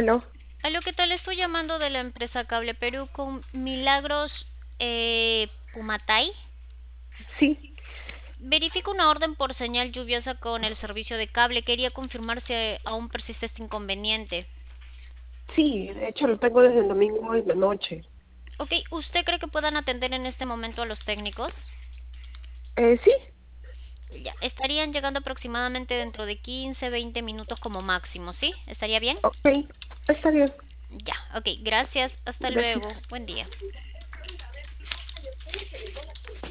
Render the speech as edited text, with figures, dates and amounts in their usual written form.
Aló, Aló, ¿qué tal? Estoy llamando de la empresa Cable Perú con Milagros Pumatay. sí, Verifico una orden por señal lluviosa con el servicio de cable. Quería confirmar si aún persiste este inconveniente. sí, de hecho lo tengo desde el domingo en la noche. Ok, ¿usted cree que puedan atender en este momento a los técnicos? Sí, Ya, estarían llegando aproximadamente dentro de 15, 20 minutos como máximo, ¿sí? ¿Estaría bien? ok, está bien, Ya, ok, gracias. Hasta luego. gracias. Buen día.